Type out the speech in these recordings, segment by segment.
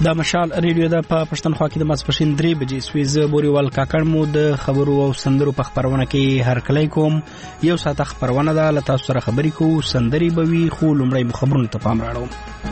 د مشال ریډیو د پښتونخوا کې د ماسپښین 3 بجې سویزه بوريوال کاکړ مو د خبرو او سندرو په خبرونه کې هر کله کوم یو ساعت خبرونه ده ل تاسو سره خبرې کو سندري بوي خو لمړی خبرونه ته پام راړو.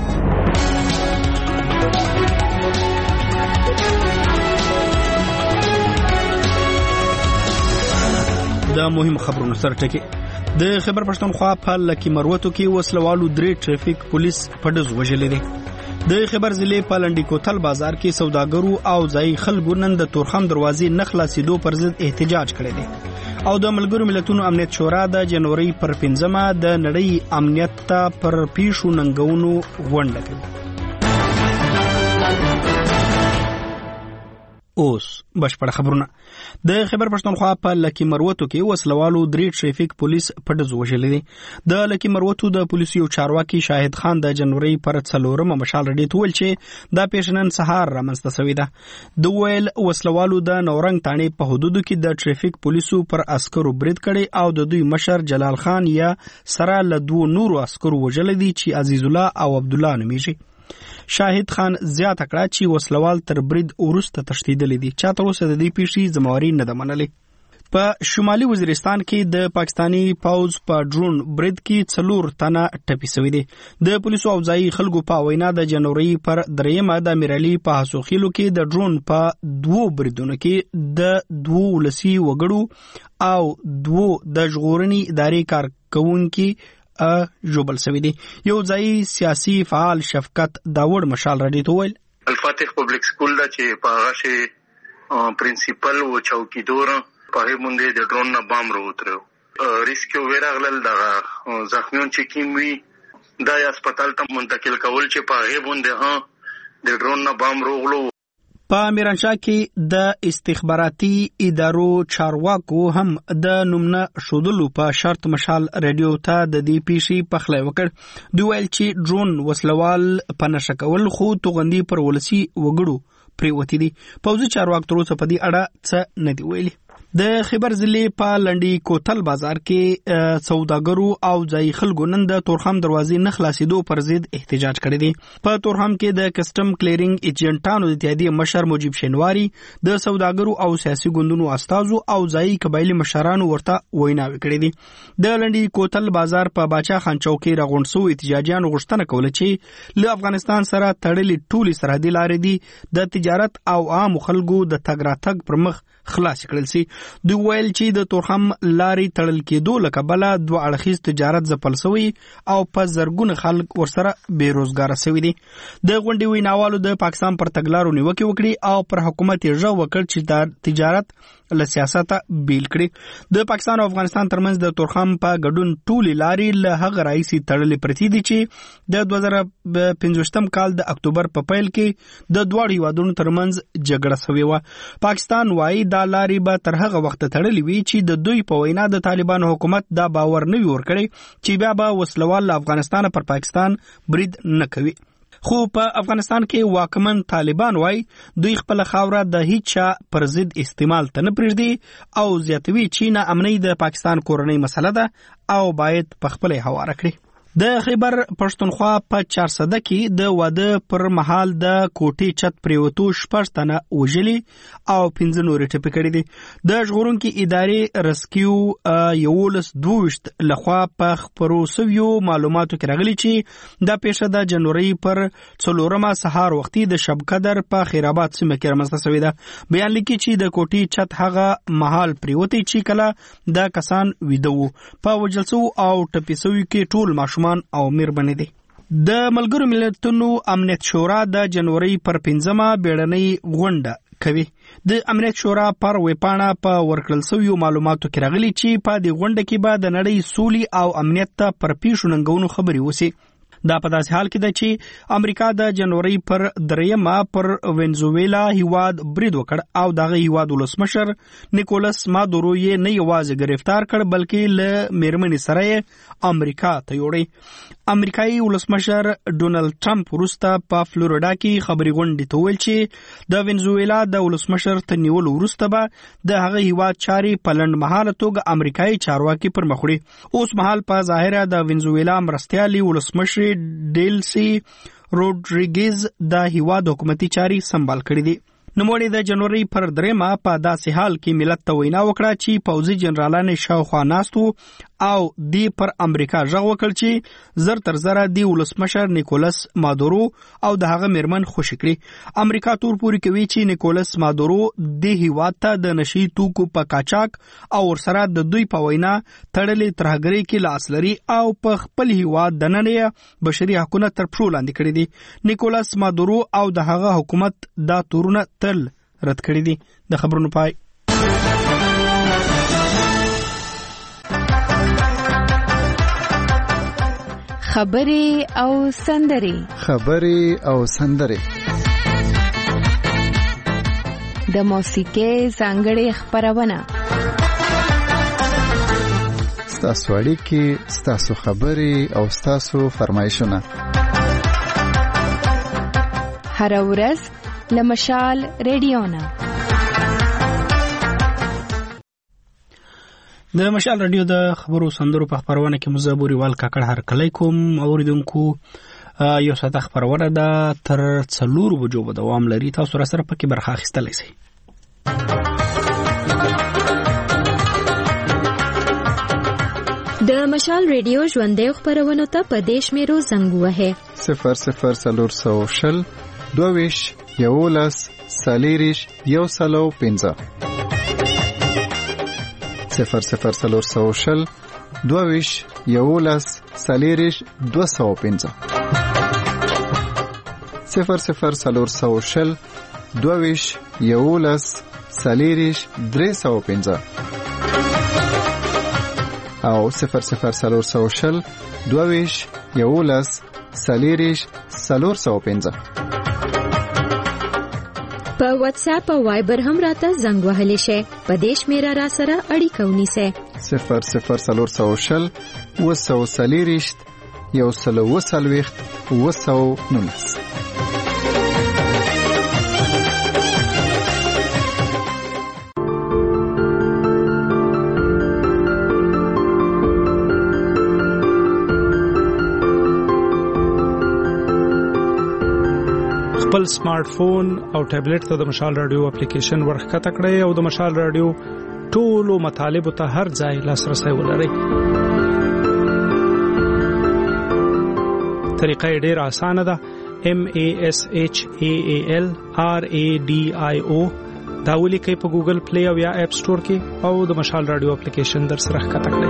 د مهم خبرونو سره ټکی د خبر پښتونخوا په لکی مروتو کې وسلوالو 3 ټریفیک پولیس په دز وژلې دي. د خبر ضلع په لنډی کوتل بازار کې سوداګرو او ځای خلکو نن د تورخم دروازې نخلاصېدو پر ضد احتجاج کړی دی او د ملګرو ملتونو امنیت شورا د جنوري پر 15مه د نړۍ امنیت ته پر پیښو ننګونو غونډه کوي. اوس بشپړ خبرونه. د خبر پښتونخوا په لکی مروتو کې وسلوالو 3 ټریفیک پولیس په دز وژلې دي. د لکی مروتو د پولیسو یو چارواکي شاهد خان د جنوري پر 4مه مشال رډي تول چې د پیښنن سهار رامنځته شوې ده. د ویل وسلوالو د نورنګ تانې په حدودو کې د ټریفیک پولیسو پر عسکرو برید کړي او د دوی مشر جلال خان یا سره له 2 نورو عسکرو وژلې دي چې عزیز الله او عبد الله نومېږي. شاهد خان زیات کړه چې وسلوال تر برید ورسته تشدیدلې دي. چاته اوسه د دې پیښې زمواري نه ده منلې. په شمالي وزیرستان کې د پاکستانی پوز په ډرون برید کې 4 تنه ټپي شوی دي. د پولیسو او ځای خلکو په وینا د جنوري پر 3مه د میرالي په حسوخیلو کې د ډرون په 2 بریدونو کې د 2 ولسی وګړو او 2 د ژغورنې ادارې کارکونکو جوبل سوي دي. یو ځای سیاسي فعال شفقت داوود مشال رډي تویل الفاتح پبلک سکول دا چې په هغه شي پرنسپل او چوکیدور په همونده د ډرون نه بام وروترو ریسکیو ویراغلل د زخمیون چې کیموي د هسپتال ته منتقل کول چې په همونده د ډرون نه بام وروغلو. په میرانشاه کې د استخباراتي ادارو چارواکو هم د نومنه شودلو په شرط مشال رادیو ته د دې پیښې پخلی وکړ. دوی ویل چې ډرون وسلوال په نشه کول خو توغندي پر ولسی وګړو پریوتی دي. پوځي چارواکو تر اوسه په دې اړه څه نه دی ویلي. د خبر ضلع په لنډی کوتل بازار کې سوداګرو او ځای خلکو نن د تورخم دروازې نخلاصېدو پر ضد احتجاج کړی دی. په تورخم کې د کسٹم کلیرینګ ایجنټانو د اتحادیې مشر مجيب شینواری د سوداګرو او سیاسي ګوندونو استازو او ځای قبایلی مشرانو ورته ویناوي کړې دي. د لنډی کوتل بازار په باچا خان چوک کې راغونډ شو احتجاجیان غوښتنه کوله چې له افغانستان سره تړلې ټولې سرحدي لارې دي د تجارت او عام خلکو د تګ راتګ پر مخ خلاص کړل سي. دوی ویل چې د تورخم لارې تړل کېدو لکبله 2 اړخیز تجارت ځپل شوی او په زرګونه خلک ورسره بیروزګار شوی دي. د غونډې ویناوالو د پاکستان پر تګلارو نیوکه وکړي او پر حکومت یې ژغ وکړ چې د تجارت له سیاست بیل کړي. د پاکستان او افغانستان ترمنځ د تورخم په ګډون ټولې لارې له هغه راځي تړلې پرتی دي چې د 2015 کال د اکتوبر په پیل کې د دوه هیوادونو ترمنځ جګړه شوې و. پاکستان وايي دا لارې به تر هغه وخت تړلې وي چې د دوی په وینا د طالبانو حکومت دا باور نه ورکړي چې بیا به وسلوال افغانستان پر پاکستان برید نه کوي. خو په افغانستان کې واکمن طالبان وای دوی خپل خاوره د هیڅ پر ضد استعمال ته نه پرېږدي او زیاتوي چې نه امنیت د پاکستان کورنۍ مسله ده او باید په خپل حواله کړي. د خیبر پښتونخوا په 400 کې د واده پر مهال د کوټې چت پریوتو 6 تنه وژلي او 15 نور ټپي کړي دي. د ژغورونکو ادارې رسکیو 22 لخوا په خبرو سویو معلوماتو کې راغلي چې د پیښه د جنوري پر 4مه سهار وختي د شب قدر په خیرآباد سیمه کې رامنځته شوې ده. بیان لیکي چې د کوټې چت هغه مهال پریوتي چې کله د کسان ویدو په وجلسو او ټپي سوي کې ټول ماشوم او مهرباني دي. د ملګرو ملتونو امنیت شورا د جنوري پر 15مه بیړنۍ غونډه کوي. د امنیت شورا پر ویپاڼه په ورکړل شویو معلوماتو کې راغلي چې په دې غونډه کې به د نړۍ سولې او امنیت ته پر پیښو ننګونو خبرې وشي. دا په داسې حال کې ده چې امریکا د جنوري پر 3مه پر وینزویلا هیواد برید وکړ او دغه هیواد ولسمشر نیکولس مادورو یې نه یوازې گرفتار کړ بلکې له میرمنې سره امریکا ته یوړی. امریکایي ولسمشر ډونالد ټرمپ وروسته په فلوریدا کې خبري غونډې ته ویل چې د وینزویلا د ولسمشر ته نیول وروسته به د هغه هیواد چاري په لنډ مهاله توګه امریکایي چارواکي پر مخ وړي. اوس مهال په ظاهره د وینزویلا مرستيالي ولسمشر ډیلسي روډریګز د هیواد حکومتي چاري سمبال کړې دي. نوموړي د جنوري پر 3 په داسې حال کې ملت ته وینا وکړه چې پوځي جنرالان شاوخوا ناست وو او دی پر امریکا غږ وکړ چې زر تر زره دی ولسمشر نیکولس مادورو او د هغه میرمن خوشی کړي. امریکا تور پوري کوي چې نیکولس مادورو د هیواد ته د نشي توکو په قاچاق او ورسره د دوی په وینا تړلې ترهګرۍ کې لاس لري او په خپل هیواد د نړۍ بشري حقوقو تر پښو لاندې کړي دي. نیکولس مادورو او د هغه حکومت دا تورونه تل رد کړی دي. د خبرونو پای. خبرې او سندرې د موسیقۍ ځانګړې خبرونه ستاسو اړیکې، ستاسو خبرې او ستاسو فرمایشونه هر ورځ لمشال ریډیو نه. د مشال رادیو د خبرو سندرو په خبرونه کې مزابوري وال کاکړ هر کله کوم اوریدونکو یو ساعت خبرونه د تر 4 بجو به دوام لري. تاسو سره پکې برخه اخیستلای شئ. د مشال ریډیو ژوندې خبرونه ته په دیش میرو زنګ وه 00400 22 یولس سالیریش یو سلو 15 00400 22 یولس سالیریش 215 00400 22 یولس سالیریش 315 او 00400 22 یولس سالیریش 415. په واتس اپ او وایبر هم راته زنګ وهلی شي. په دیش میرا را سره اړیکه ونیسه 00400 وسو سالیریشت یو سلو وسلويخت وسو نونس. خپل سمارټ فون او ټابلیټ ته د مشال رادیو اپلیکیشن ورخکته کړئ او د مشال رادیو ټولو مطالب ته هر ځای لاسرسي ولرئ. طریقه ډېر اسانه ده. MASHAAL RADIO دا ولیکئ په ګوګل پلی او یا اپ سٹور کې او د مشال رادیو اپلیکیشن در سره ښکته کړئ.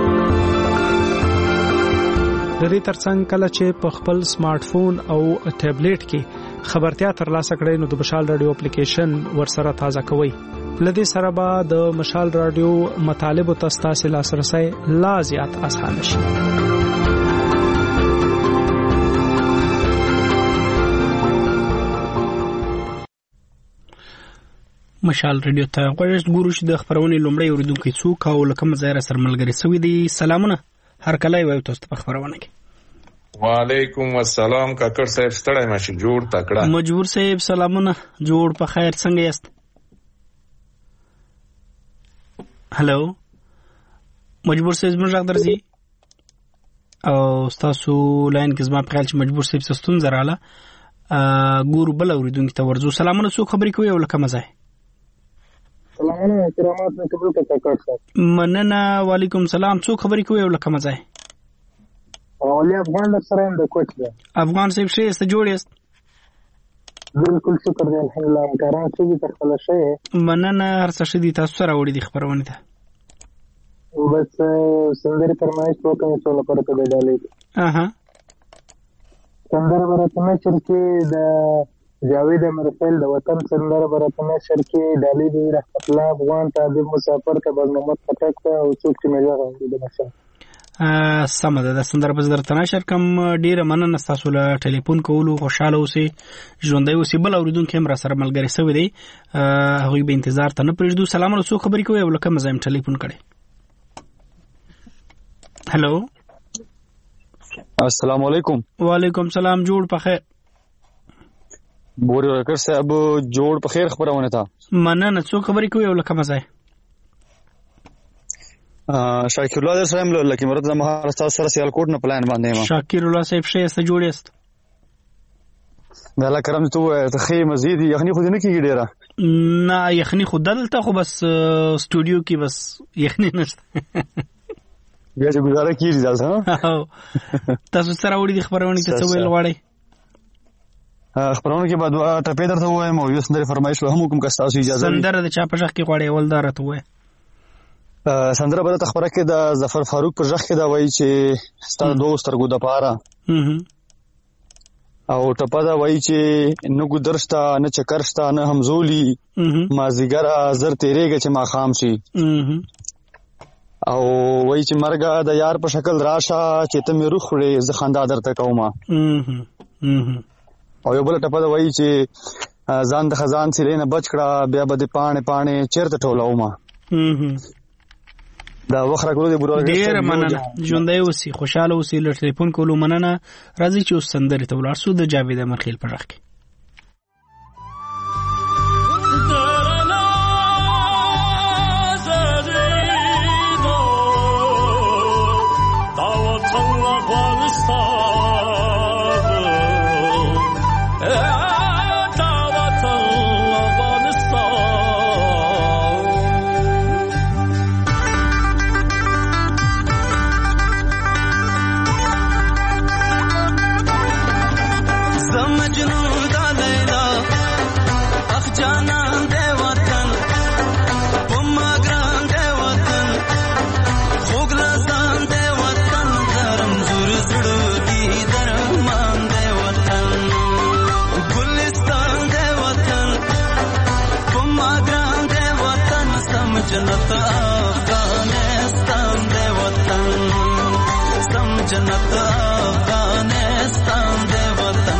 د دې ترڅنګ کله چې په خپل سمارټ فون او ټابلیټ کې خبرتیا ترلاسه کړئ نو د مشال رادیو اپلیکیشن ورسره تازه کوئ. لدې سره به د مشال رادیو مطالب او تاسو لاسرسي لا زیات اسانه شي. مشال رادیو ته غوښتل ګورو چې د خبرونې لومړی اوریدونکو څوک او لکه مزایره سره ملګری سوي دي. سلامونه هر کله یو تاسو په خبرونه کې. وعلیکم السلام کاکړ صاحب ستړی ماشي جوړ تکړه. مجبور صاحب سلامونه جوړ په خیر څنګه یاست؟ هلو مجبور صاحب موږ درځي او تاسو لاین کې زما په خیال چې مجبور صاحب ستون زراله ګورو بل اوریدونکو ته ورزو. سلامونه څوک خبرې کوي او لکه مزه؟ سلامونه احترامات مې قبول کړه کاکړ صاحب. مننه. وعلیکم سلام. څوک خبرې کوي او لکه مزه؟ اولی افغان سره د کوټ ده. افغان صاحب شه است جوړ است. بالکل شکر دی الحمدلله. مکرم چې تر خپل شي. مننه هر څه شدي تاسو سره وړي دي خبرونه ده. بس سندري فرمایش وکړم چې لپاره ته ډالې. سندره براتنه شرکې د جاوید مرسل د وطن سندره براتنه شرکې ډالې دی رحمت الله افغان طالب مسافر ته برنامه پټک او څوک چې مې راغلی د مشه سم ده. د سندره په درته نشر کوم. ډیره مننه تاسو له ټلیفون کولو. خوشاله اوسئ ژوندۍ اوسئ. بل اوریدونکو هم را سره ملګری سوي دی هغوی به انتظار ته نه پرېږدو. سلامونه څوک خبرې کوي او لکه مزایم ټلیفون کړي. هلو السلام علیکم. وعلیکم سلام. جوړ په خیر. بوري ورکر صاحب جوړ په خیر خبرونه تا. مننه څوک خبرې کوي او لکه مزه؟ شاکر الله صاحب لکه مراد زما تاسو سره سیال کوټ نه پلان باندې ما. شاکر الله صاحب شه است جوړ است. دا الله کرم ته ته خې مزید یخني خو نه کیږي ډیره نه یخني خو دلته خو بس سټوډیو کې بس یخني نشته بیا چې گزاره کیږي ځل تاسو سره وړي د خبرونه کې څه ویل غواړئ خبرونه کې بعد ټپې درته وایم او یو سندره فرمایش هم کوم که تاسو اجازه سندره د چا په ځخ کې غواړئ ول دارته وای سندره به ته خبره کې د ظفر فاروق پر ځخ کې دا وایي چې ستاسو دوست ترګو د پاره او ټپه دا وایي چې نه ګدرشتا نه چکرشتا نه همزولي مازیګر زر تیرېږي چې ما خام شي او وایي چې مرګه د یار په شکل راشه چې ته مې روح وړې زه خندا درته کومه او یو بل ټپه دا وایي چې ځان د خزان سیلې نه بچ کړه بیا به د پاڼې پاڼې چیرته ټولومه دا وخت راکړو دی بورو ډیر مننه ژوندۍ اوسې خوشاله اوسې له ټلیفون کولو مننه راځي چې اوس سندرې ته ولاړ شو د جاوید امرخیل په ځخ کې جنت افغانستان دے وطن سم جنت افغانستان دے وطن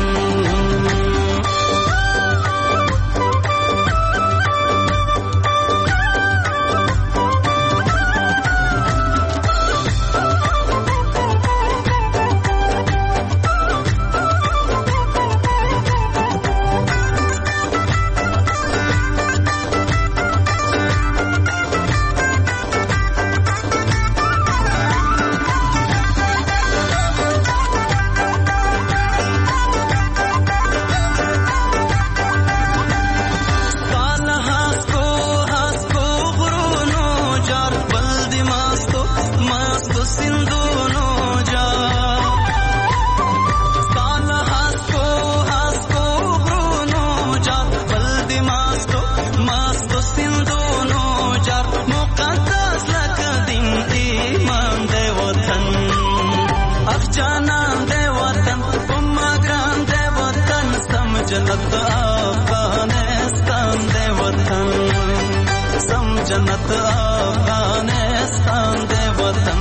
जन्नत अफगानिस्तान दे वतन सम जन्नत अफगानिस्तान दे वतन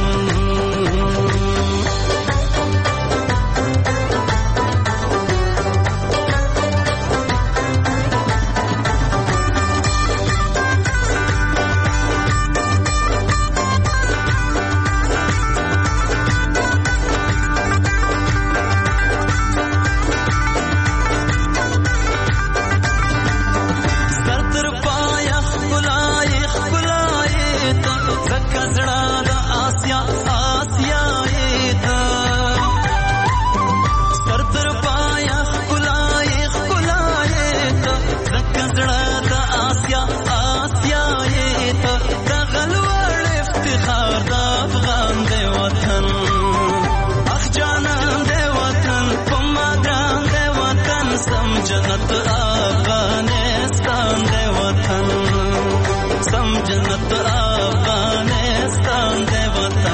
जन्नत अफगानिस्तान दे वतन सम जन्नत अफगानिस्तान दे वतन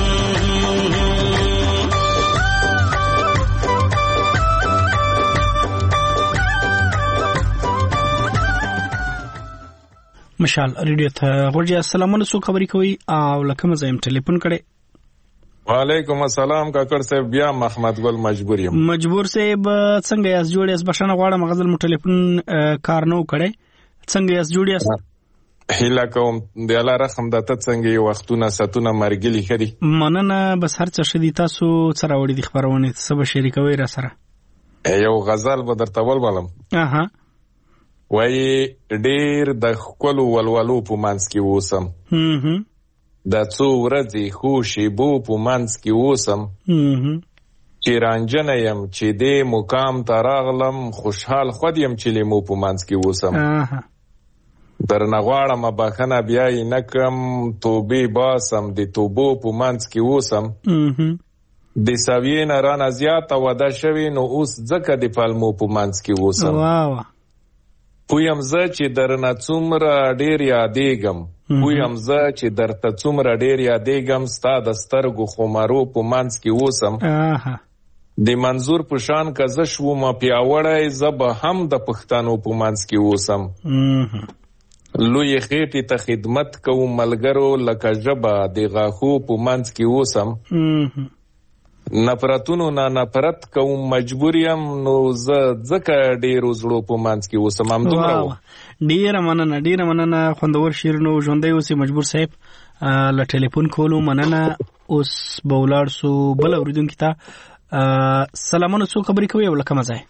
مشال ریډیو ته ورجه السلام علیکم خبرې کوي او لکه مزایم ټلیفون کړي وعلیکم السلام کاکړ صاحب بیا محمد ګل مجبور یم مجبور صاحب څنګه یاس جوړ یاس بشنه غواړم غزل مو ټلیفون کار نو کړي څنګه یاس جوړ یاس هیله کوم د الله رحم دته څنګه یو وختونه ساتونه مرګلی خري مننه بس هر څه شدي تاسو سره وړي د خبرونه سبا شریکوي را سره یو غزل به درته ولولم اها وای ډیر د خپل ولولو په مانس کې ووسم د څو ورځې خوشي بو په مانس کې ووسم چې رانجنه یم چې دې مقام ته راغلم خوشحال خود یم چې لیمو په منځ کې اوسم درنه غواړم بخښنه بیا یې نه کړم توبې باسم د توبو په منځ کې اوسم د سویې نه رانه زیاته وده شوې نو اوس ځکه د پلمو په منځ کې اوسم پویم زه چې درنه څومره ډېر یادېږم پویم زه چې درته څومره ډېر یادېږم ستا د سترګو خمرو په منځ کې اوسم د منظور په شان که زه شوم پیاوړی زه به هم د پښتنو په منځ کې اوسم لویې خېټې ته خدمت کوم ملګرو لکه ژبه د غاښو په منځ کې اوسم نفرتونو نه نفرت کوم مجبور یم نو زه ځکه ډېرو زړو په منځ کې اوسم همدومره ډېره مننه خوندور شعرونو ژوندی اوسې مجبور صاحب له ټلیفون کولو مننه اوس به ولاړ سو بل اورېدونکي ته سلامونه څوک خبرې کوي او له کومه ځای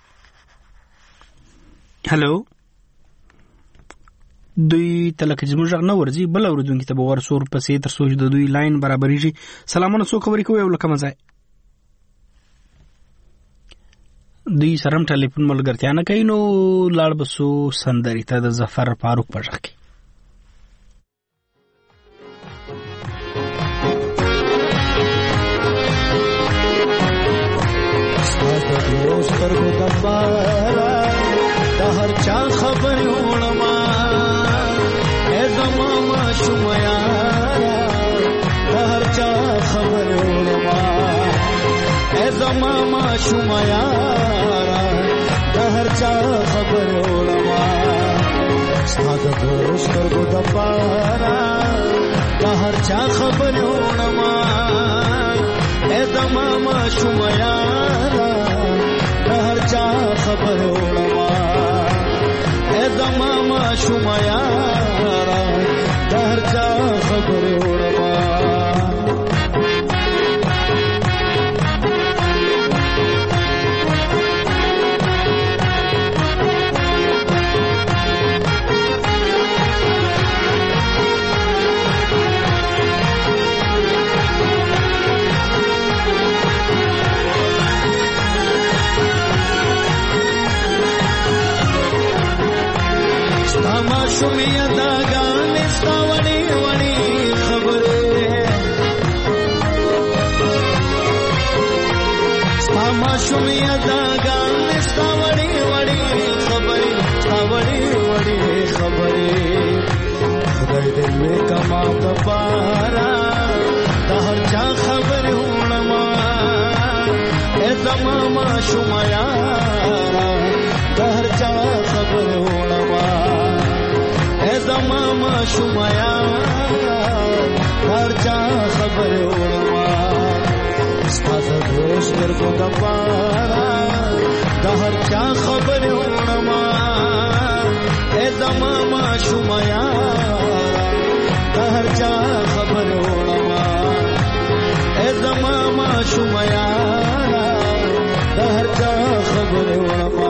هلو دوی ته لکه چې زموږ غږ نه ورځي بل اورېدونکي ته به ورسو ورپسې تر څو چې د دوی لاین برابرېږي سلامونه څوک خبرې کوي او له کومه ځای دوی سره هم ټلیفون ملګرتیا نه کوي نو لاړ به سو سندرې ته د ظفر فاروق په غږ کې د هر چا خبر وړما ای زما ماشوم یارا د هر چا خبر وړما ای زما ماشوم یارا د هر چا خبر وړما ستا د سترګو د پاره د هر چا خبر وړما ای زما ماشوم یارا د هر چا خبر وړما ای زما ماشوم یارا د هر چا خبر وړما شومیا دا گانے ستا وڑی وڑی خبرے ستا ما شومیا دا گانے ستا وڑی وڑی خبرے ستا وڑی وڑی خبرے خدای دې مې کما کپارا دا هر چا خبر وړما اے زما ما شومیا دا هر چا خبر وړما زما ماشوم یارا هر چا خبر وړما ستا د سترګو د پاره د هر چا خبر وړما ای زما ماشوم یارا د هر چا خبر وړما ای زما ماشوم یارا د هر چا خبر وړما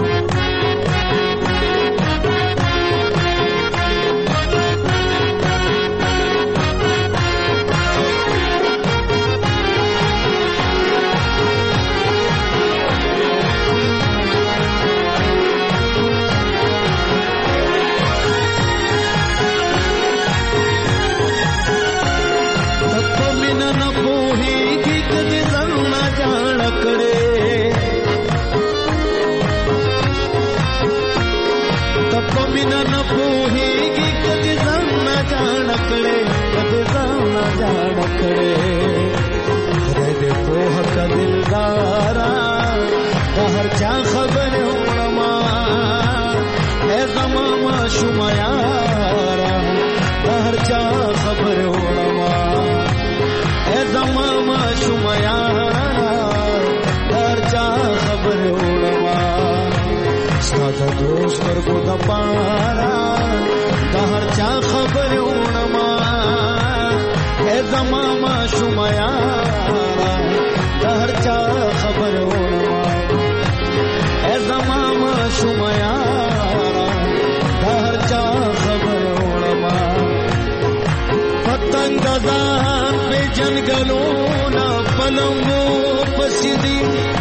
हर चा खबर उड़मा है ज़मा माशूम यारा हर चा खबर उड़मा है ज़मा माशूम यारा हर चा खबर उड़मा सादा दोस्तर को दपारा हर चा खबर उड़मा है ज़मा माशूम यारा हर चा खबर उड़मा زما ماشوم یارا هر چا خبر وړما پتنګ ځان په جنگلونو پلنگو پسیدی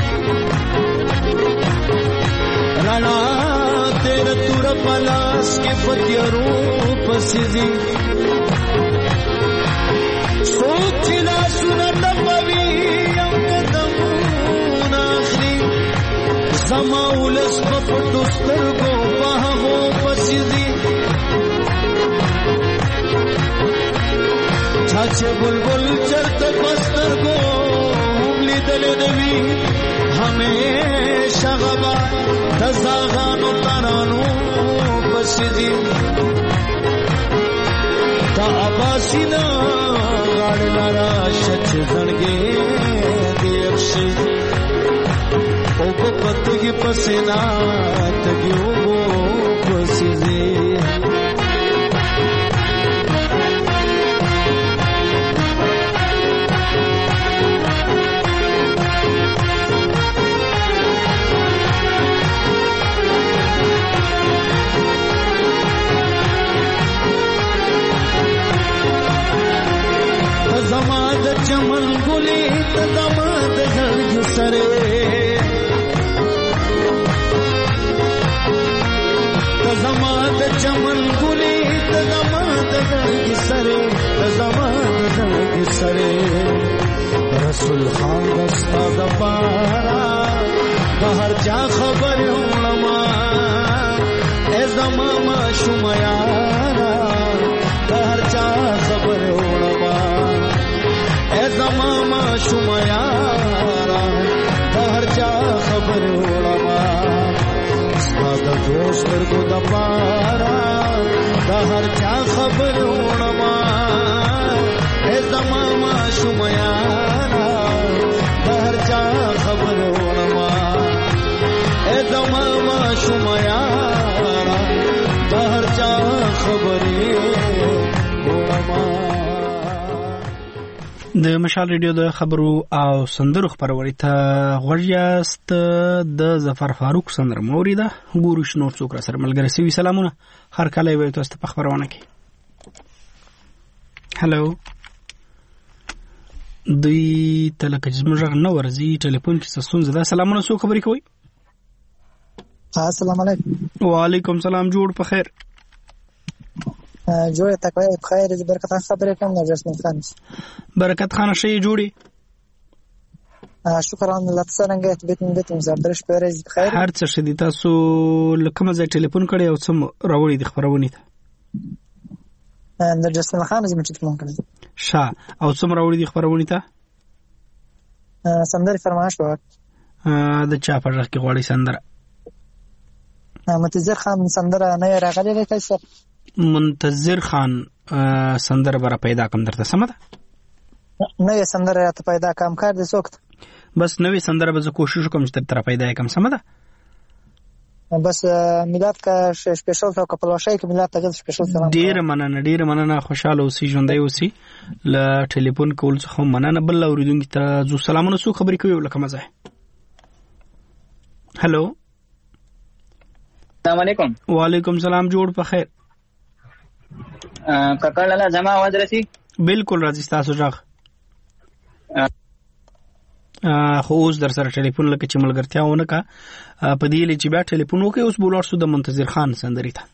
رانا تیرا تورا پلاس کے فتیارو پسیدی سوچی لا سنا نبوی ام قدمون آخری زماولس پپٹوسترگو پاہو پسیدی چھاچے بلبل چرت پسترگو املی دل دوی ہمیشہ غبا دزاغانو ترانو پسیدی تا عباسینا غاڑ لارا شچ زنگے دیفشی او پتگی پسینا تگیو پسیدی زماد چمن گلی تزماد زرگ سرے تزماد چمن گلی تزماد زرگ سرے تزماد زرگ سرے رسول خان دستا دپارا بہر جا خبر علماء اے زماما شمیارا بہر جا خبر علماء زماما شمیارا دہر جا خبر علماء سادا دوستر کو دپارا دہر جا خبر علماء اے زماما شمیارا دہر جا خبر علماء اے زماما شمیارا دہر جا خبر علماء. د مشال ریډیو د خبرو او سندرو خبروري ته غوړیاست د ظفر فاروق سندر موریده ګورو شنو څوک را سره ملګری سوي سلامونه هر کله وي تاسو په خبرونه کې هالو دوی تلک جمجر نو ورزي ټلیفون کې سسون زده سلامونه سو خبري کوي السلام علیکم وعلیکم سلام جوړ په خیر جوړه تکوي بخیر برکت خان خبرې کوم نجسن خان برکت خان شي جوړي شکر الله څنګه بیت زبرش پرز بخیر هر څه شدي تاسو لکه مزه ټلیفون کړی او سم راوړی د خبرونه ته نجسن خان زما ټلیفون کړی شا او سم راوړی د خبرونه ته سندر فرمایش وکړه د چا په ځخ کې غوړی سندره منتظر خان سندره نه راغلی دی کیسه منتظر خان سندر برا پیدا کم درته سمده نوې سندر ته پیدا کم کار دي سوکت بس نوې سندر به کوشش کوم چې تر پیدا کم سمده بس میلاد کا سپیشل تو کپلوشای کې میلاد ته سپیشل سلام ډیر مننه خوشاله اوسې ژوندۍ اوسې ل ټلیفون کول څخه مننه بل اوریدونکو ته زو سلامونه سو خبرې کوي لکه مزه هالو السلام علیکم وعلیکم سلام جوړ په خیر ککړ لاله جما आवाज رسی بالکل راځي تاسو ځخ خو اوس در سره ټلیفون لکه چې ملګرتیا ونه کا په دې لې چې بیا ټلیفون وکي اوس بولار سو د منتظر خان سندري ته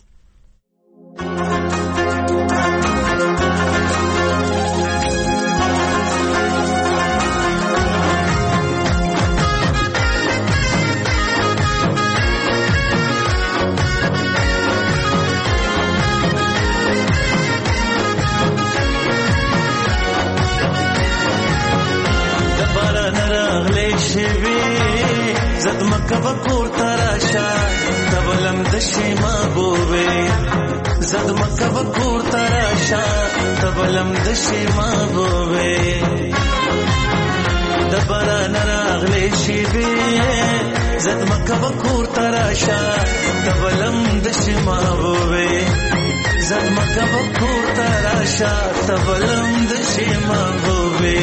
زد مکه وکور تراشا تبلم دشي محبوبه زد مکه وکور تراشا تبلم دشي محبوبه دبره نراغلی شي بي زد مکه وکور تراشا تبلم دشي محبوبه زد مکه وکور تراشا تبلم دشي محبوبه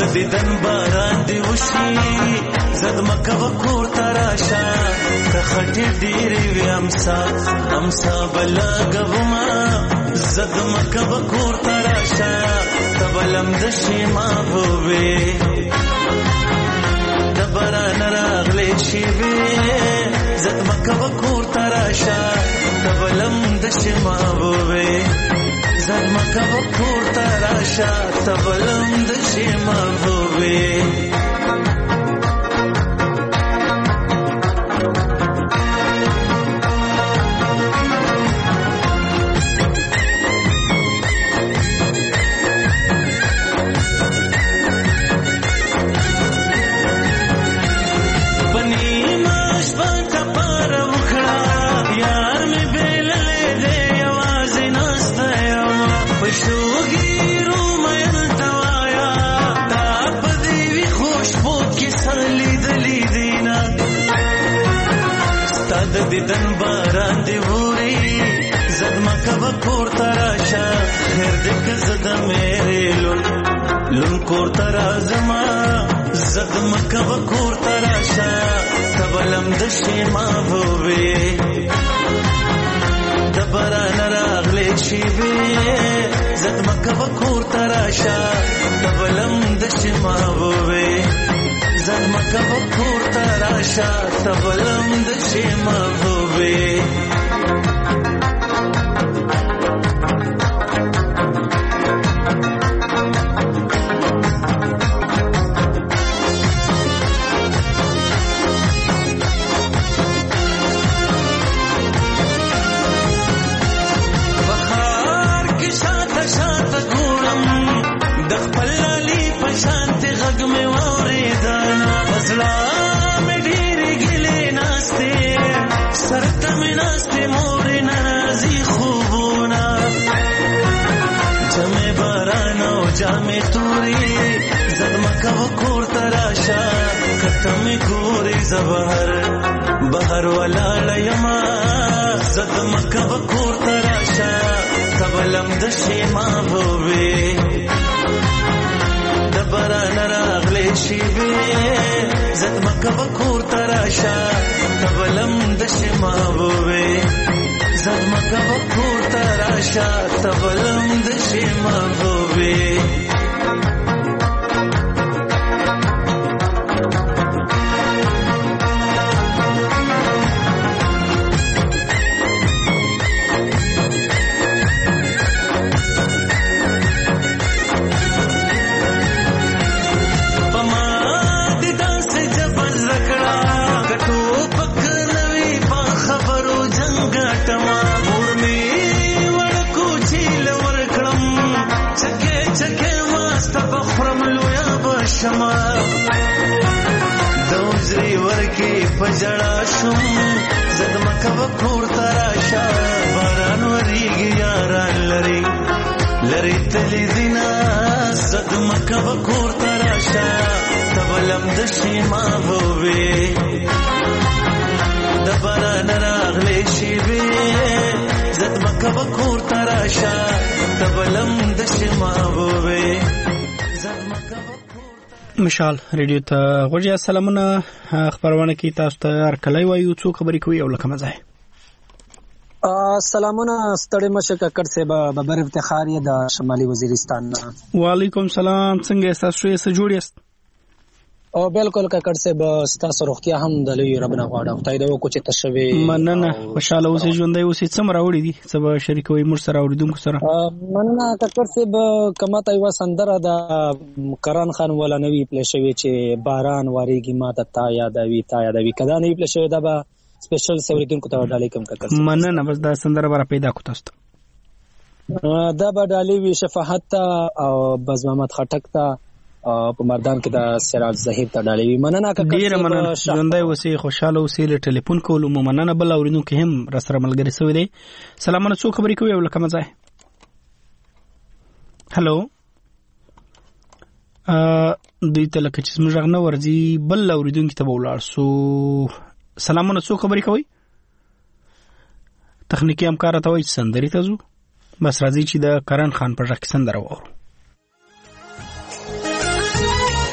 دیدن باران دی وشي زد مکه وکور تراشا تخټي ډيري وي امسا بلا غوما زد مکه وکور تراشا تبلم د شیما بووي دبران راغلي شي وي زد مکه وکور تراشا تبلم د شیما بووي زد مکه وکور تراشا تبلم د شیما بووي دیدن باران دی ووري زد مکه وکور تراشا خیر دې زده مېرې لون کور ترازما زد مکه وکور تراشا تبلم د شیما بووي دبران راغلي شي وي زد مکه وکور تراشا تبلم د شیما بووي زد مکه وکور تراشا تبلم د شیما بووي بخار کی شاته شاته ګورم د خپل لالی په شانت غږ مې واورېدا مزلا مې ډېرې ګلې ناستې سرته مې ناستې مورې نازي خوبونه جمع باران او جامې تورې زد مکه وکور تراشا کته مې ګورې بهر ولاړه یما زد مکه وکور تراشا تبلم د شیما بووي دبران راغلي شي وي زد مکه وکور تراشا تبلم د شیما بووي زد مکه وکور تراشا تبلم د شیما بووي شما دوزری ورکی پجڑا شم زد مکه وکور تراشا باران وریگی یاران لری تلی دینا زد مکه وکور تراشا تبلم د شیما بووي د باران راغلی شي وي زد مکه وکور تراشا تبلم د شیما بووي مشال ریډیو ته غوړیا سلامونه خبرونه کی تاسو ته هرکلی وایو څو خبرې کوي او لکه مزه سلامونه ستړي مشه ککړ سیبا ببر افتخار یې د شمالي وزیرستان وعلیکم سلام څنګه تاسو یې سجوړیست او بالکل ککړ سیبا تاسو روغتیا هم د لوی ربنا غواړم خدای دې وکړي چې تشوي مننه خوشاله اوسې ژوندۍ اوسې څومره راوړي دي سبا شریکوي مر سره اوریدونکو سره مننه ککړ سیبا کماته یو سندره د کران خان ولا نوی پلیشوي چې باران واریږي ما ته تا یادوي کدا نه پلیشوي دا به سپیشل سوریدونکو ته ډالې کم ککړ مننه بس دا سندره بار پیدا کو تاسو دا به ډالې وی شفاعت او بز محمد خټک ته په مردان کې د سراج زهیر ته ډالې مننه ډیر مننه ژوندۍ اوسې خوشاله اوسې له ټلیفون کولو مننه بل اورینو کې هم را سره ملګری سوي دي سلامونه څو خبرې کوي ولکه مزه هالو دوی ته لکه چې موږ غنه ورځي بل اوریدونکو ته ولاړ سو سلامونه څو خبرې کوي تخنیکی همکار ته وایي سندري ته زو بس راځي چې د کرن خان پر ځای سندره وورو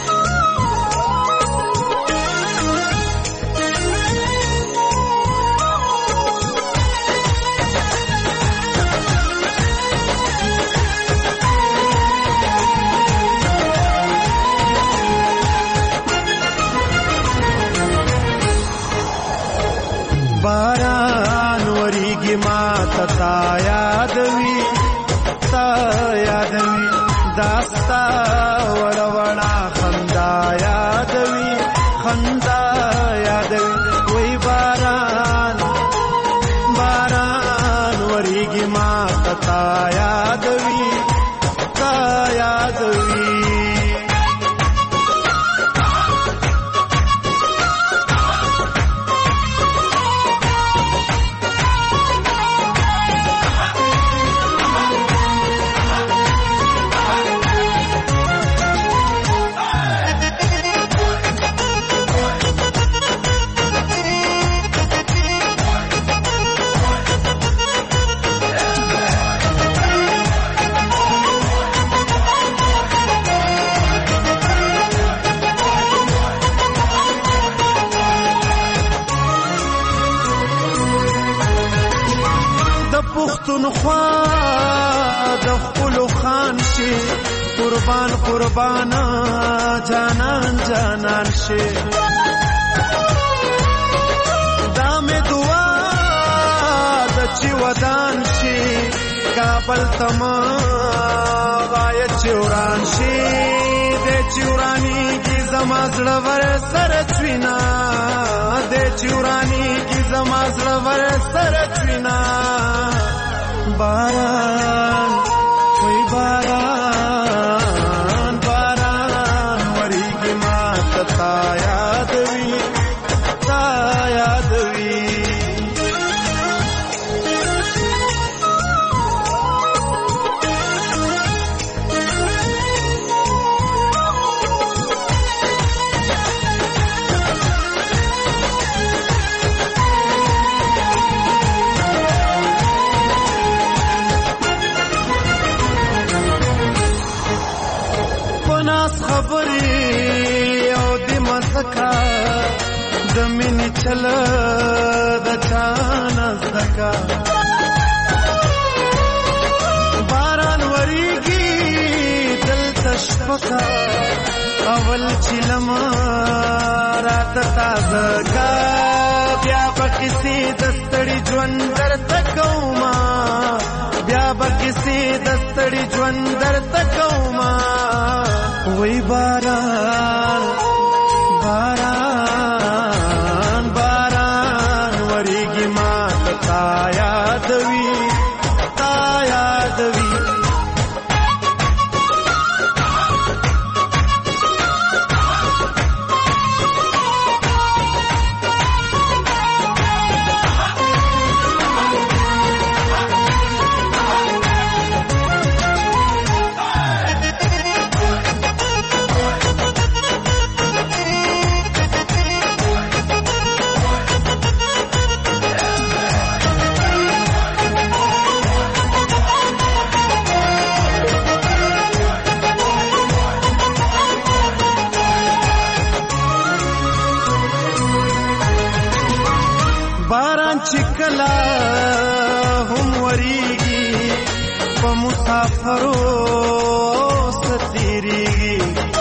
ما تا یادوي تا یادوي داستا وړ وړا خندا یادوي خندا یادوي وای باران باران وریږي ما تا یادوي تا یادوي پښتونخوا د خپل خان شي قربان قربان جانان جانان شي دا مې دعا د چې ودان شي کابل تما وای چوران شي د چورانی کی زما زړه ور سره چوینا د چورانی کی زما زړه ور سره چوینا باران وای باران باران وریږي ما تا یادوي تا یادوي زمین چل د چانا زکا باران وریږي دل تشفقا اول چلم رات تازه کا بیا بکسی دستړي ژوند درته کوما بیا بکسی دستړي ژوند درته کوما وای باران باران باران وریږي ما تا یادوي تا یادوي چکلا هم وریږي په مسافرو ستیریږي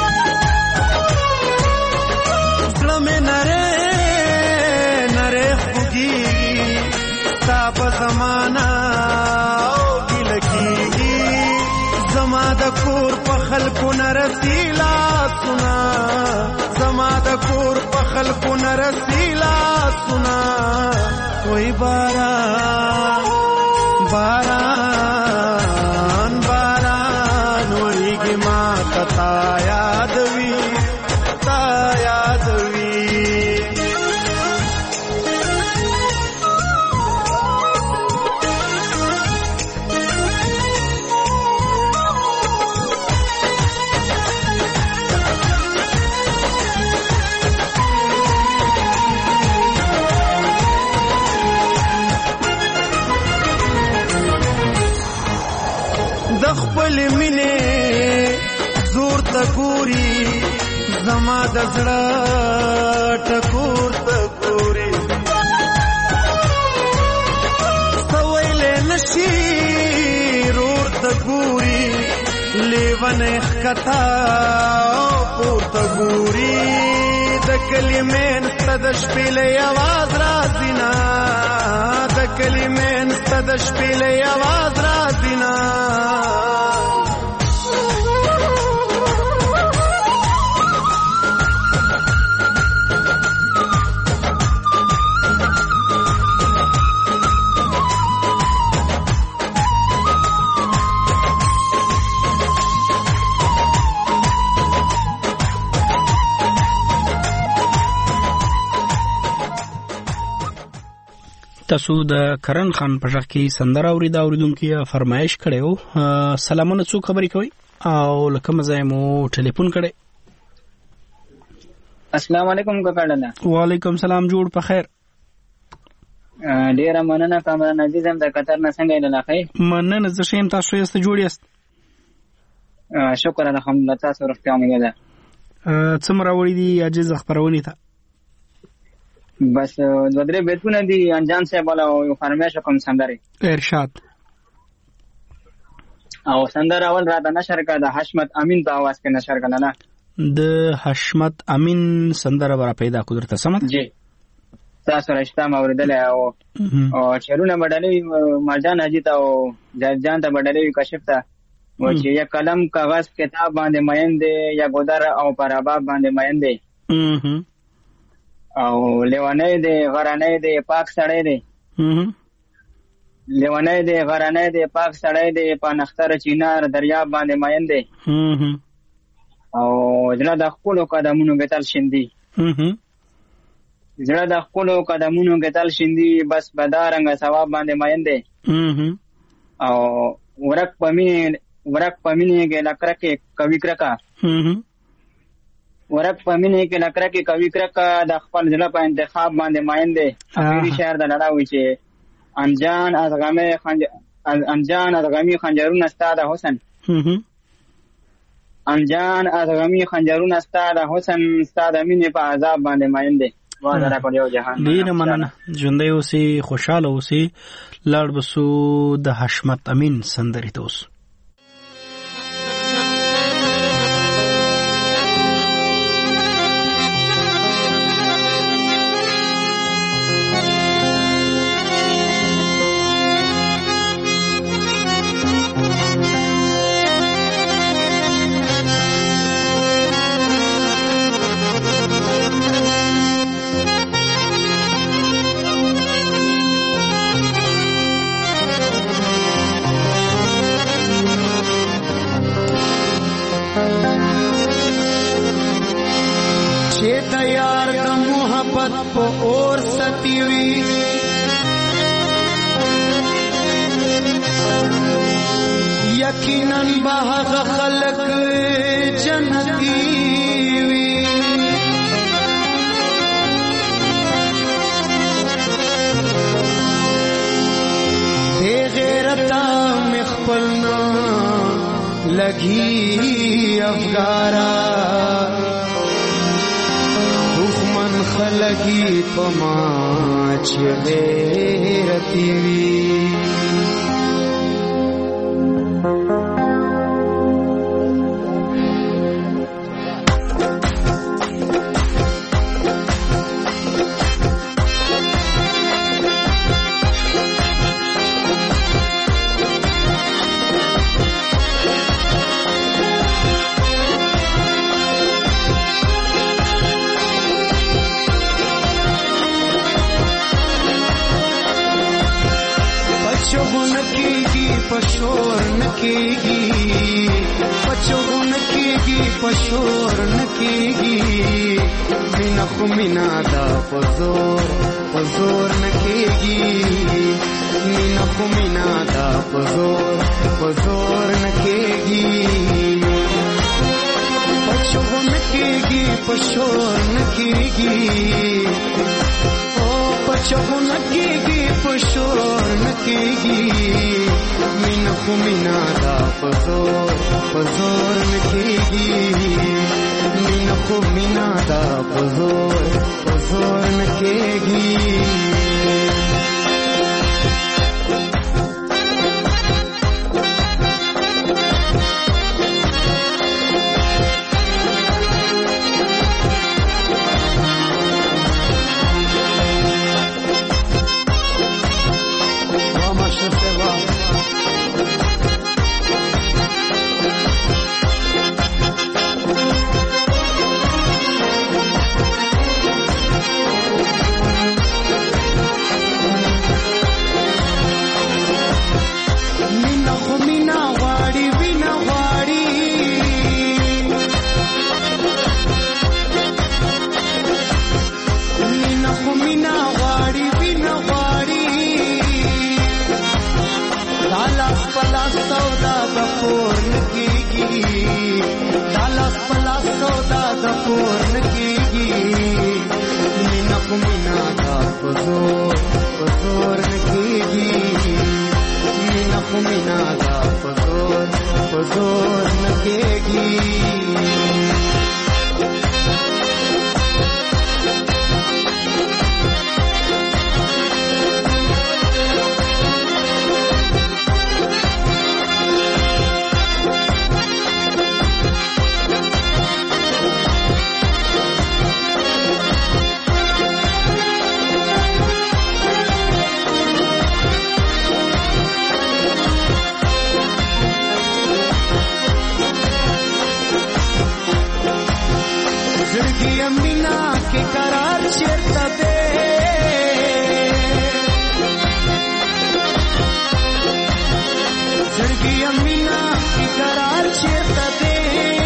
زړه مې نره نره خوږیږي ستا په زمانه او ګیله کېږي زما د کور په خلکو نه رسي لاسونه زما د کور په خلکو نه رسي لاسونه وای باران باران باران وریږي ما تا یادوي تا یادوي خپل مینه زور ته ګوري زما د زړه ټکور ته ګوري سویل نشي رور ته ګوري لیونه خطا پور ته ګوري د کلمې ست د شپې له आवाज راځي نه د کلمې نسته د شپېلې आवाज راځي نه تاسو د کرن خان په ځخ کې سندره اوریدا اوریدونکو فرمایش کړو سلامونه څو خبرې کوي او لکه مزه مو ټلیفون کړي السلام علیکم کاکاډانا وعلیکم سلام جوړ په خیر ډیر مننه کامران عزیزم د قطر نه څنګه علاقه مننه زه شیم تاسو یې جوړ یاست شکر الحمدلله تاسو روغتیا مې ده څومره وړي دي عجز خبرونه ته بس دو درې بیتونه دي انجان صاحب ولا فرمایش کوم سندره ارشاد او سندره اول را د نشر کا د حشمت امین په आवाज کې نشر کړه نه د حشمت امین سندره ورا پیدا قدرت سمت جی تاسو رښتا موریدل او چرونه بدلې مرجان حجیت او جان ته بدلې کشف ته و چې یا قلم کاغذ کتاب باندې مایندې یا ګودر او پراباب باندې مایندې او لیوانه دې غرانه دې پاک سړی دې لیوانه دې غرانه دې پاک سړی دې په نختر چینار دریاب باندې مایندې او جنا د خپل قدمونو غتل شندي جنا د خپل قدمونو غتل شندي بس بدارنګ ثواب باندې مایندې او ورک پمینه کې لکره کې کوي کرکا ورک پمینه کې لکره کې کوي کرکا د خپل ځله په انتخاب باندې مایندې اخیری شعر د لړاوي چې انجان ازغمی خنجرون استاد حسن انجان ازغمی خنجرون استاد حسن استاد مینه په عذاب باندې مایندې واده را کړو جهان ډیر مننه ژوندۍ اوسې خوشاله اوسې لاړ بسو د حشمت امین سندري توس اور ستیوی یقیناً بہغ خلق جنتی وی بے غیرتا مخپلنا لگی افگارا خلقی پما چه غیرتی وی پشور نکیگی پچو نکیگی پشور نکیگی مینا خو مینا دا پزور نکیگی مینا خو مینا دا پزور نکیگی پچو نکیگی پشور نکیگی پچو نکیگی پشور نکیگی مینا خو مینا دا پزور نکیگی مینا خو مینا دا پزور نکیگی مینا غواړي وینا غواړي دالاس پلاس سودا د پور نکیږي دالاس پلاس سودا د پور نکیږي مینا کو مینا دا پزور پزور نکیږي مینا کو مینا دا پزور پزور نکیږي مینا کے قرار چیرته دے زړګي مینا کے قرار چیرته دے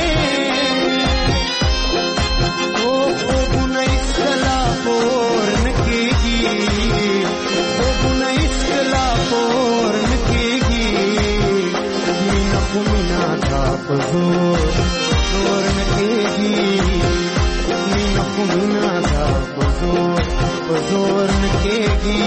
او ګونه اسلا پور نکیږي او ګونه اسلا پور نکیږي مینا کو مینا دا پزور پزور نکیږي مینا دا پزور پزور نکیږي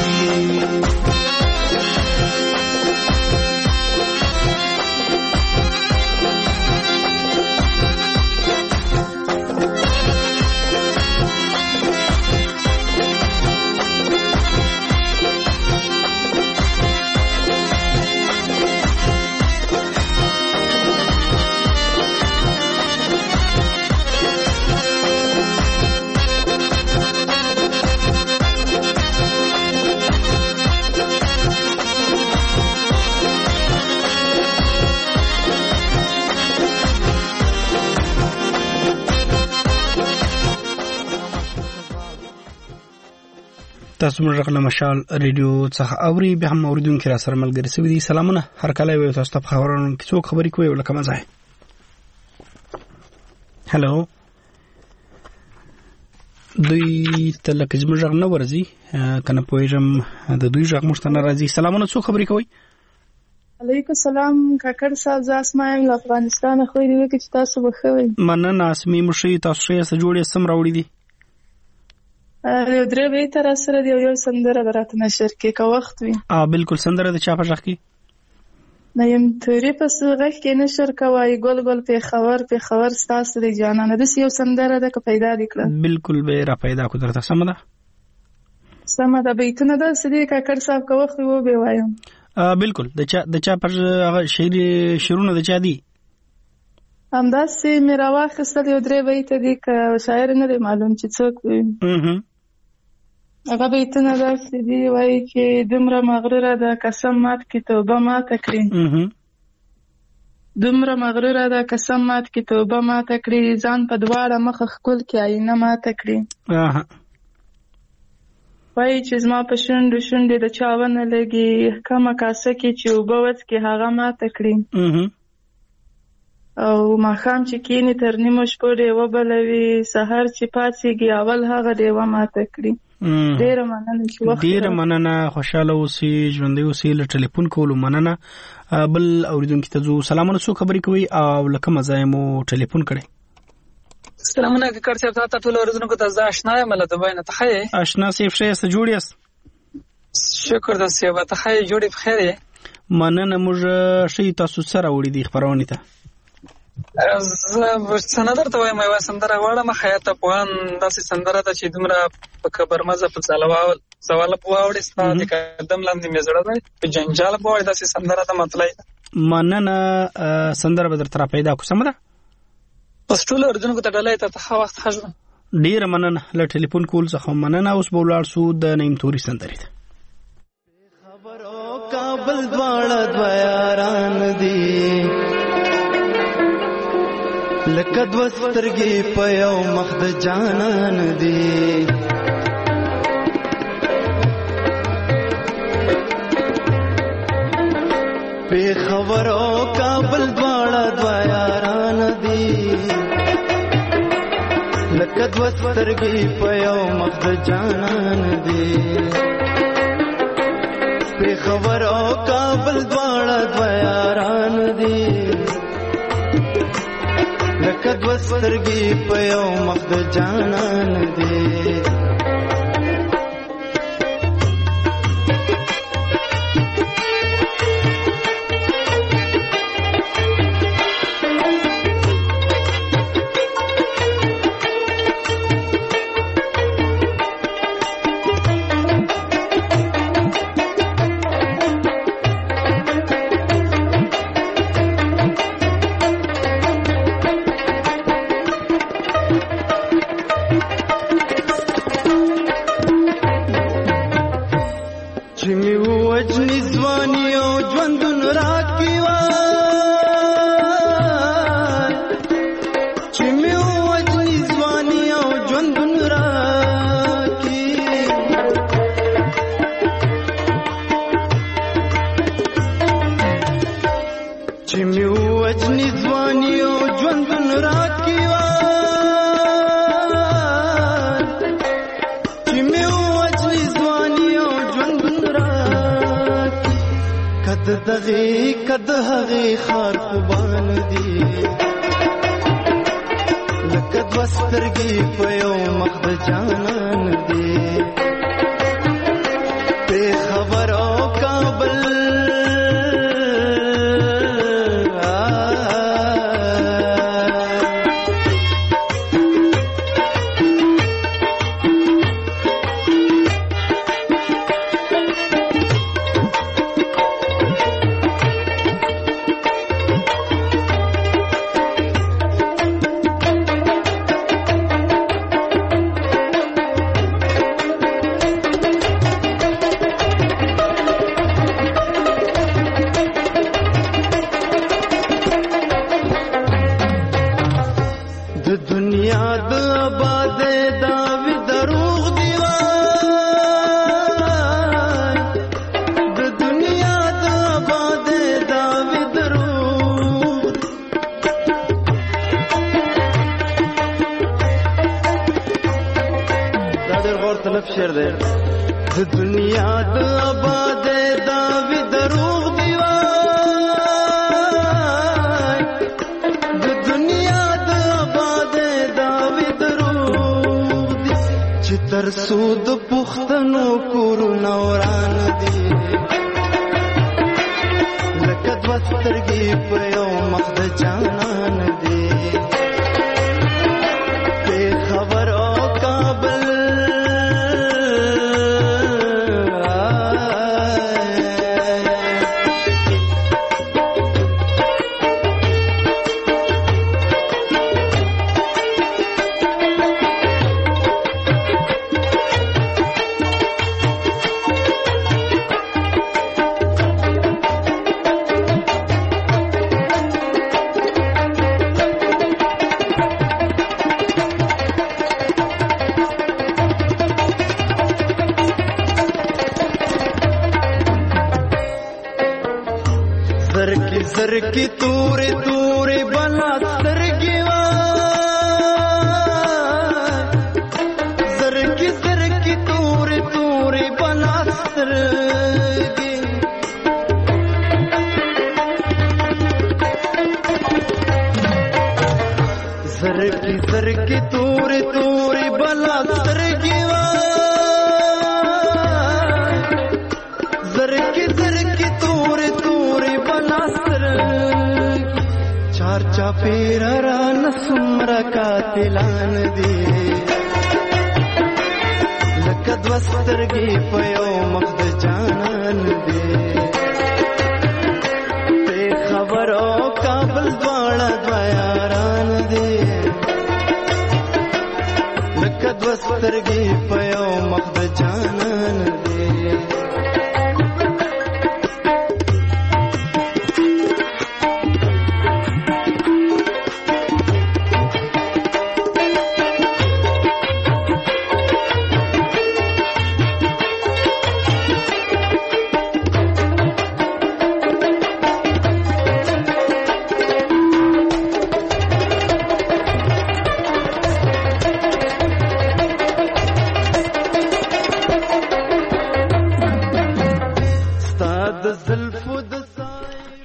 تاسو موږ غل مشال ریډیو څخه اوري به هم اوریدونکو را سره ملګری سوي دي سلامونه هر کله وي تاسو ته خبرونه کې څوک خبري کوي ولکه مزه هالو دوی تلک زموږ نه ورزي کنه پوهیږم د دوی ځغ مشتنه راځي سلامونه څوک خبري کوي علیکم السلام کاکړ صاحب زاسمایم له افغانستان خو دې وکړي چې تاسو بخوي مننه اسمي مشي تاسو یې سره جوړې سم راوړي دي یو درې به تر سره دی یو سندره درته نشر کې کا وخت وي بالکل سندره د چا په ځخ کې نه يم توري په سوغه کې نشر کوي ګل ګل په خبر ستاسو د جانانه د یو سندره د پیدا دکړه بالکل به را پیدا کو درته سمده بیتونه د سدي کاکړ صاحب کا وخت وو به وایم بالکل د چا پر هغه شعرونه د چا دي همداسې مې راواخیستل یو درې بیته دي که شاعر نه دی معلوم چې څوک وي هغه بیتونه داسې دي وایي چې دومره مغروره ده قسم مات کې توبه ماته کړي دومره مغروره ده قسم مات کې توبه ماته کړي ځان په دواړه مخه ښکل کې آینه ماته کړي وایي چې زما په شونډو شونډې د چا ونه لګي کمه کاسه کې چې اوبه وڅکي هغه ماته کړي او ماښام چې کینی تر نیمو شپو ډیوه بلوي سحر چې پاڅیږي اول هغه ډیوه ماته کړي ډیره مننه چې وخت ډیره مننه خوشاله اوسئ ژوندۍ اوسئ له ټلیفون کولو مننه بل اوریدونکو ته زو سلامونه څو خبرې کوي او لکه مزه مو ټلیفون کړي سلامونه کړه چې تاسو ټول اوریدونکو ته ځا آشنا یم له دوی نه ته آشنا سیف شه سره جوړیاست شکر د سیوا ته جوړې بخیر مننه موږ شي تاسو سره وړي دي خبرونه ته سندر ته وایم یو سندره غواړم حیات افغان داسې سندره ده چې دومره په کبر مزه په سوال په واوړې ستاسو د قدم لاندې مې زړه دی په جنجال په واوړې داسې سندره ده مطلب مننه سندره به درته پیدا کو سمره پس ټول اردنکو ته ډالۍ ته ښه وخت ښه ژوند ډېره مننه له ټلیفون کول څخه مننه اوس به ولاړ سو د نیم توري سندرې ته خبرو کابل دواړه دویاران دي لکه دو سترګې په یو مخ د جانان دي بے خبرو کابل دواړه دویاران دي لکه دوه سترګې په یو مخ د جانان دی پېښور او کابل دواړه دوه یاران دي لکه دوه سترګې په یو مخ د جانان دی کد هغه خار خوبان دي لکه دوه سترګې په یو مخ د جانان دي پېښور او کابل سود پختنو کورونه وران دي لکه دوه سترګې په یو مخ د جانان دي پېښور او کابل زرکی تورې تورې بلا سترګې وای زرکی زرکی تورې تورې بلا سترګې زرکی زرکی تورې تورې بلا سترګې وای زرکی زرکی تورې تورې بلا چار چاپیر را نسمرا قاتلان دي لکه دوه سترګې په یو مخ د جانان دي پېښور او کابل دواړه دوه یاران دي لکه دوه سترګې په یو مخ د جانان دي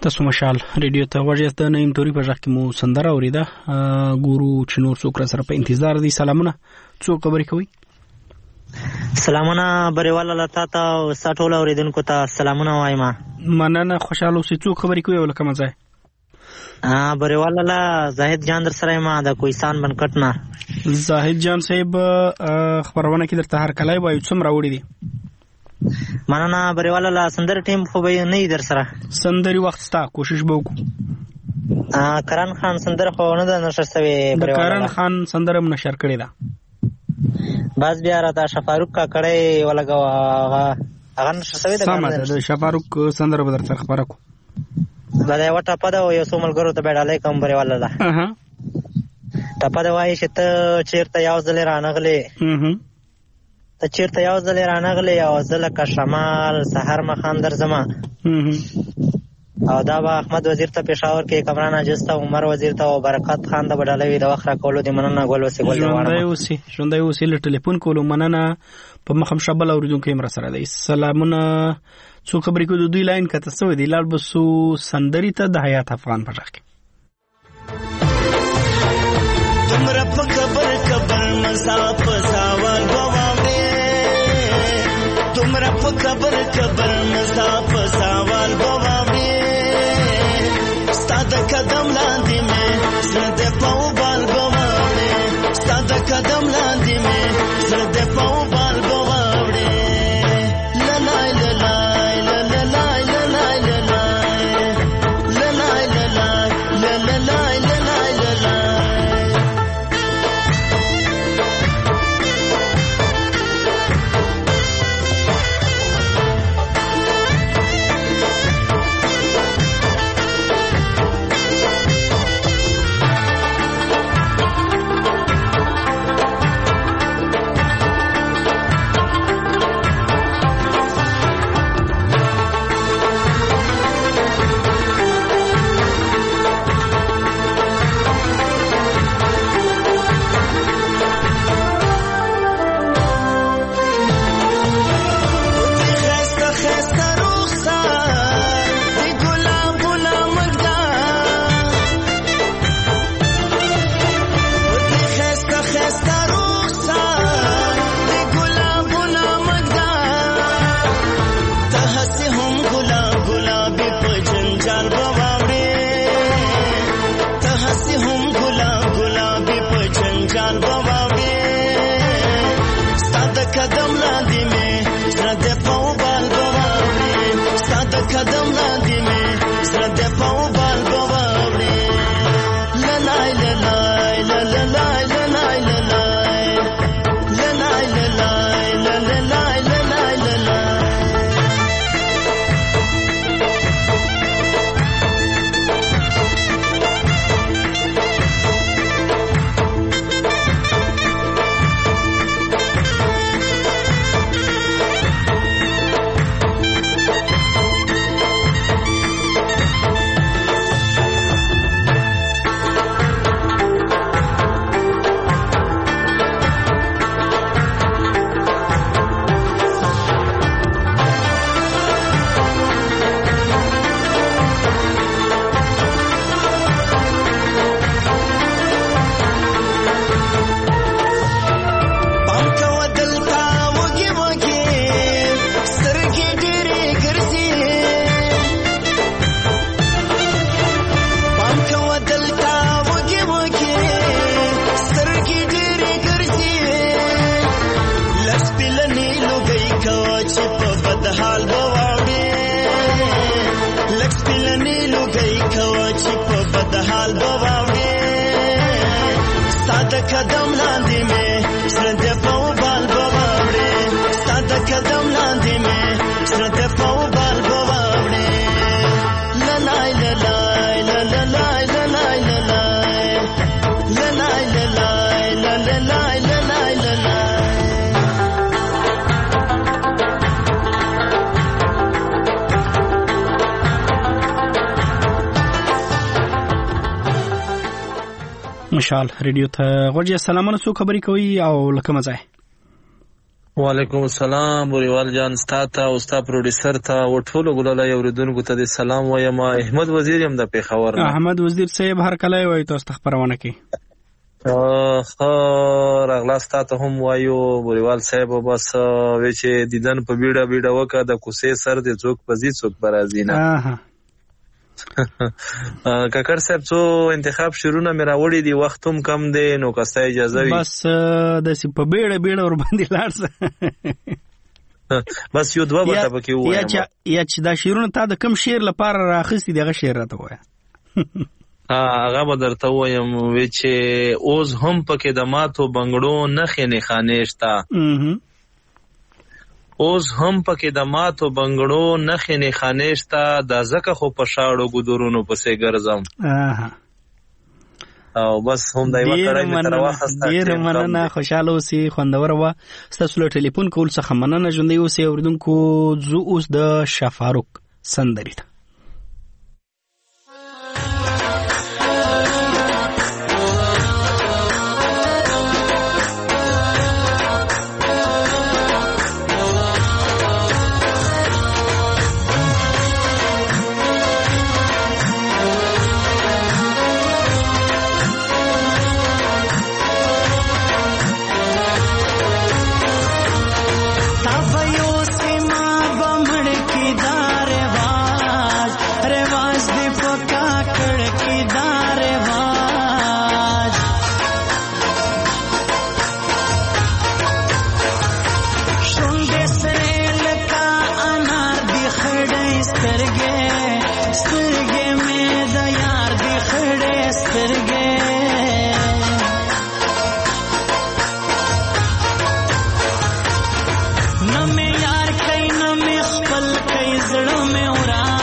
تاسو مشال ریډیو ته ورجست د نیم توري په ځخ کې مو سندره اوریده ګورو چې نور څوک را سره په انتظار دي. سلامونه، څوک خبرې کوي؟ سلامونه بریواله لتا ته او ساتول اوریدونکو ته سلامونه وایم. مننه، خوشاله اوسئ. څوک خبرې کوي ولکه مزه؟ بریواله لا زاهد جان در سره ما د کوهستان بنکټ نه. زاهد جان صاحب خبرونه کې درته هر کله وایو څومره وړي دي؟ مننه بریواله لا سندر ټیم خو به نه در سره. سندري وخت ستا کوشش به وکړو. کرن خان سندر خو نه د نشر سوي بریواله. کرن خان سندر هم نشر کړی دا. باز بیا راته شفاروق کا کړی ولګا هغه نشر سوي دا. سم ده شفاروق سندر به درته خبره کو. دا یو ټاپه دا یو سوملګرو ته بیډاله کوم بریواله لا. ټاپه دا وایي چې ته چیرته یو ځل رانغلې. ته چیرته یو ځل رانغلې او زله کا شمال سحر مخان در زما. او دا با احمد وزیر ته پېښور کې کمران اجسته عمر وزیر ته او برکات خان د بډالوي د وخت را کولو د مننه ګل وسی ګل ژوندۍ اوسې له ټلیفون کولو مننه په مخم شبل اوریدونکو یې مر سره دی. سلامونه، څو خبرې کو د دوی لاین کته سوې دی لاړ بسو سندري ته د حیات افغان په ځخ کې. تمره په خبر مصاف سوال غواړې، تمره په خبر مصاف سوال غواړې، ستاد قدم لاندې مې زړه دې په بال غواړې، ستاد قدم لاندې مې زړه دې په بال غواړې. لای لای لای لای لای لای لای لای لای. مشال ریډیو ته غوږی. سلامونه، څو خبرې کوي او لکه مزه؟ وعلیکم السلام بوریوال جان، ستا ته او ستا پروډوسر ته او ټولو ګلالای اوریدونکو ته د سلام وایم. احمد وزیر یم د پیښور نه. احمد وزیر صاحب هر کله وایي تاسو ته خبرونه کوي. راغلا ستا ته هم وایو بوریوال صاحب، بس وی چې دیدن په بیړه بیړه وکړه د کوسې سر د څوک پزی څوک برازي نه. کاکر صاحب څو انتخاب شروع نه مې راوړی دی، وخت هم کم دی، نو که ستا اجازه وي بس داسې په بیړه بیړه ور باندې لاړ شه. بس یو دوه به پکې ووایم. یا چې دا شعرونه تا د کوم شعر لپاره راخیستي دغه شعر راته ووایه. هغه به درته ووایم وی چې اوس هم پکې د ماتو بنګړو نښې نښانې شته، اوس هم پکې د ماتو بنګړو نښې نښانې شته، دا ځکه خو په شاړو ګودرونو پسې ګرځم. او بس هم دا یوه کړی مې تر واخسته. ډېره مننه، خوشحاله اوسئ، خوندوره وه. ستاسو له ټلیفون کولو څخه مننه. ژوندی اوسئ اورېدونکو. زه اوس د شفاروق سندرې ته न में यार कई न में खपल कई जड़ों में उड़ा